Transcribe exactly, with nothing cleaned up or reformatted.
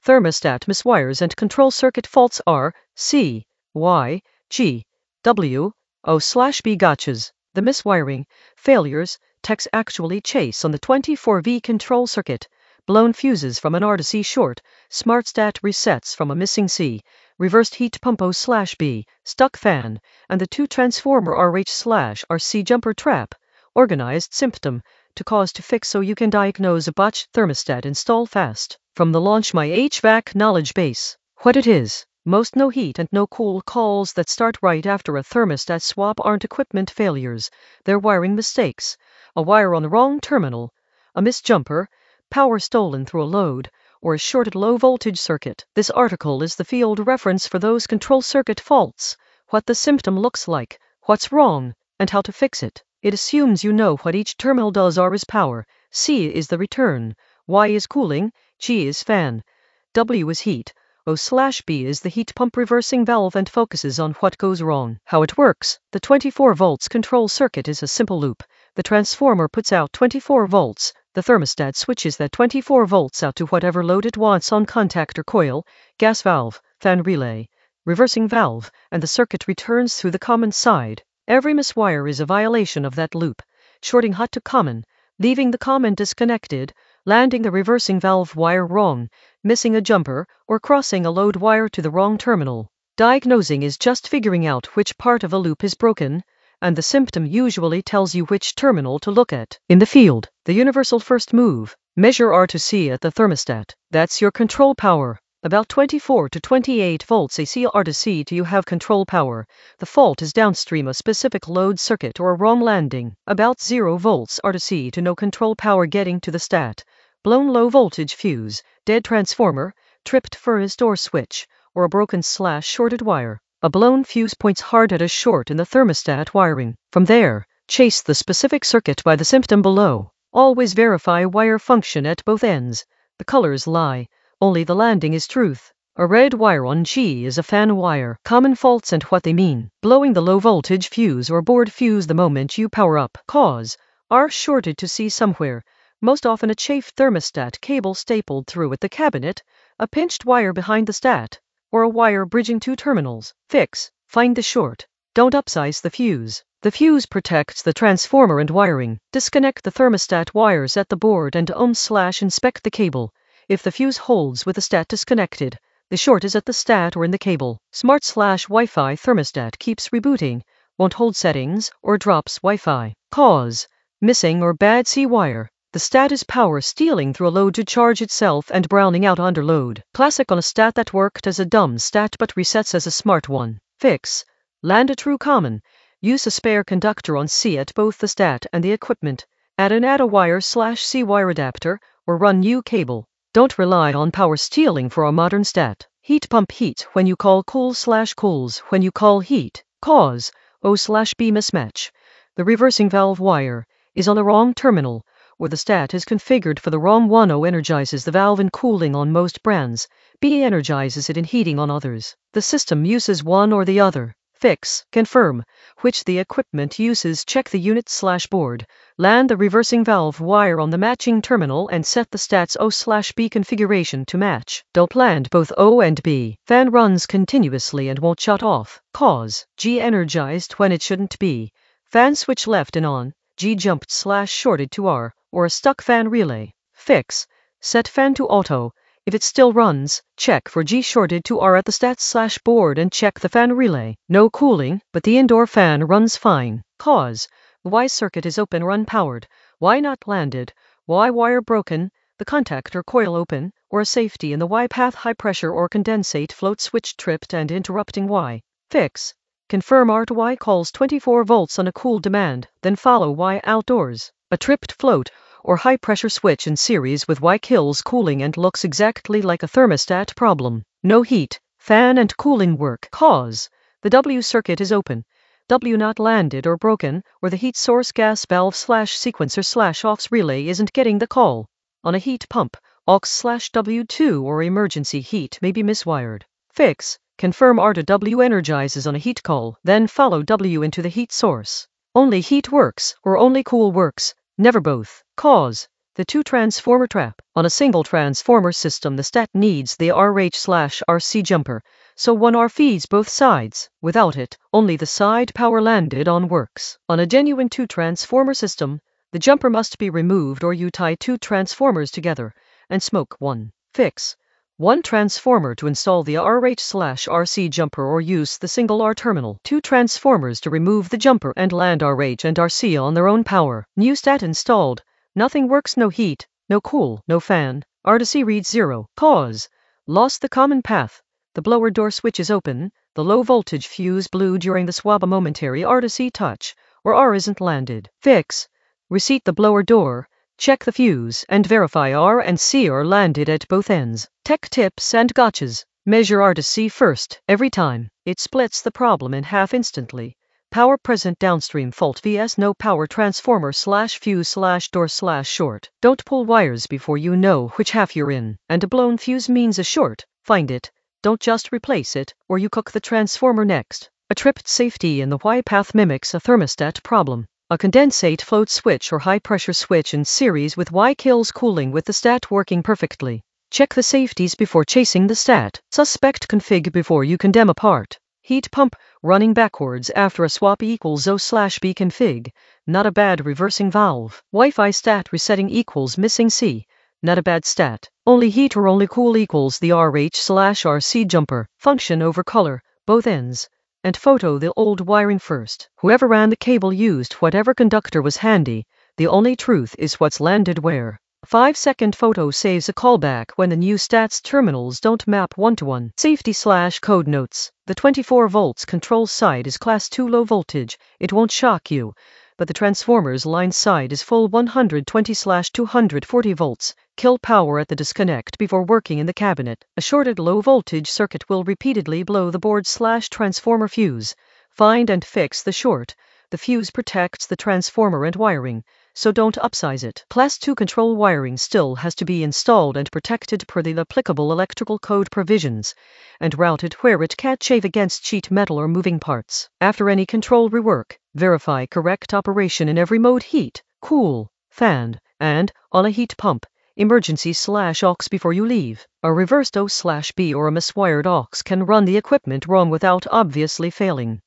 Thermostat miswires and control circuit faults are C, Y, G, W, O slash B gotchas. The miswiring, failures, techs actually chase on the twenty-four volt control circuit, blown fuses from an R to C short, smart stat resets from a missing C, reversed heat pump O slash B, stuck fan, and the two transformer R H slash R C jumper trap. Organized symptom to cause to fix so you can diagnose a botched thermostat install fast. From the Launch My H V A C knowledge base. What it is. Most no heat and no cool calls that start right after a thermostat swap aren't equipment failures, they're wiring mistakes. A wire on the wrong terminal, a missed jumper, power stolen through a load, or a shorted low voltage circuit. This article is the field reference for those control circuit faults, what the symptom looks like, what's wrong, and how to fix it. It assumes you know what each terminal does. R is power, C is the return, Y is cooling, G is fan, W is heat, O slash B is the heat pump reversing valve and focuses on what goes wrong. How it works. The twenty-four volts control circuit is a simple loop. The transformer puts out twenty-four volts. The thermostat switches that twenty-four volts out to whatever load it wants on contactor coil, gas valve, fan relay, reversing valve, and the circuit returns through the common side. Every miswire is a violation of that loop, shorting hot to common, leaving the common disconnected, landing the reversing valve wire wrong, missing a jumper, or crossing a load wire to the wrong terminal. Diagnosing is just figuring out which part of a loop is broken, and the symptom usually tells you which terminal to look at. In the field, the universal first move, measure R to C at the thermostat. That's your control power. About twenty-four to twenty-eight volts A C R to C to you have control power. The fault is downstream a specific load circuit or a wrong landing. About zero volts R to C to no control power getting to the stat. Blown low voltage fuse, dead transformer, tripped first or switch, or a broken slash shorted wire. A blown fuse points hard at a short in the thermostat wiring. From there, chase the specific circuit by the symptom below. Always verify wire function at both ends. The colors lie. Only the landing is truth. A red wire on G is a fan wire. Common faults and what they mean. Blowing the low voltage fuse or board fuse the moment you power up. Cause. R shorted to C somewhere. Most often a chafed thermostat cable stapled through at the cabinet, a pinched wire behind the stat, or a wire bridging two terminals. Fix. Find the short. Don't upsize the fuse. The fuse protects the transformer and wiring. Disconnect the thermostat wires at the board and ohm slash inspect the cable. If the fuse holds with the stat disconnected, the short is at the stat or in the cable. Smart slash Wi-Fi thermostat keeps rebooting, won't hold settings, or drops Wi-Fi. Cause. Missing or bad C wire. The stat is power stealing through a load to charge itself and browning out under load. Classic on a stat that worked as a dumb stat but resets as a smart one. Fix. Land a true common. Use a spare conductor on C at both the stat and the equipment. Add an add a wire slash C wire adapter, or run new cable. Don't rely on power stealing for a modern stat. Heat pump heat when you call cool slash cools when you call heat. Cause. O slash B mismatch. The reversing valve wire is on the wrong terminal, or the stat is configured for the wrong one. O energizes the valve in cooling on most brands. B energizes it in heating on others. The system uses one or the other. Fix. Confirm which the equipment uses. Check the unit slash board. Land the reversing valve wire on the matching terminal and set the stat's O slash B configuration to match. Don't land both O and B. Fan runs continuously and won't shut off. Cause. G energized when it shouldn't be. Fan switch left and on. G jumped slash shorted to R, or a stuck fan relay. Fix. Set fan to auto. If it still runs, check for G shorted to R at the stats slash board and check the fan relay. No cooling, but the indoor fan runs fine. Cause. The Y circuit is open or unpowered. Y not landed. Y wire broken. The contactor coil open, or a safety in the Y path high pressure or condensate float switch tripped and interrupting Y. Fix. Confirm R to Y calls twenty-four volts on a cool demand, then follow Y outdoors. A tripped float or high pressure switch in series with Y kills cooling and looks exactly like a thermostat problem. No heat, fan and cooling work. Cause. The W circuit is open. W not landed or broken, or the heat source gas valve slash sequencer slash aux relay isn't getting the call. On a heat pump, aux slash W two or emergency heat may be miswired. Fix. Confirm R to W energizes on a heat call, then follow W into the heat source. Only heat works, or only cool works, never both. Cause. The two transformer trap. On a single transformer system, the stat needs the R H slash R C jumper, so one R feeds both sides. Without it, only the side power landed on works. On a genuine two transformer system, the jumper must be removed or you tie two transformers together and smoke one. Fix. One transformer to install the R H slash R C jumper or use the single R terminal. Two transformers to remove the jumper and land R H and R C on their own power. New stat installed. Nothing works, no heat, no cool, no fan. R to C reads zero. Cause. Lost the common path. The blower door switch is open. The low voltage fuse blew during the swap. A momentary R to C touch, or R isn't landed. Fix. Reseat the blower door. Check the fuse and verify R and C are landed at both ends. Tech tips and gotchas. Measure R to C first, every time. It splits the problem in half instantly. Power present downstream fault vs no power transformer slash fuse slash door slash short. Don't pull wires before you know which half you're in. And a blown fuse means a short. Find it. Don't just replace it, or you cook the transformer next. A tripped safety in the Y path mimics a thermostat problem. A condensate float switch or high pressure switch in series with Y kills cooling with the stat working perfectly. Check the safeties before chasing the stat. Suspect config before you condemn a part. Heat pump running backwards after a swap equals O slash B config. Not a bad reversing valve. Wi-Fi stat resetting equals missing C. Not a bad stat. Only heat or only cool equals the R H slash R C jumper. Function over color, both ends. And photo the old wiring first. Whoever ran the cable used whatever conductor was handy. The only truth is what's landed where. five second photo saves a callback when the new stats terminals don't map one-to-one. Safety slash code notes. The twenty-four volts control side is class two low voltage. It won't shock you. But the transformer's line side is full one hundred twenty slash two hundred forty volts. Kill power at the disconnect before working in the cabinet. A shorted low voltage circuit will repeatedly blow the board slash transformer fuse. Find and fix the short. The fuse protects the transformer and wiring, so don't upsize it. Class two control wiring still has to be installed and protected per the applicable electrical code provisions, and routed where it can't shave against sheet metal or moving parts. After any control rework, verify correct operation in every mode: heat, cool, fan, and, on a heat pump, emergency slash aux before you leave. A reversed O slash B or a miswired aux can run the equipment wrong without obviously failing.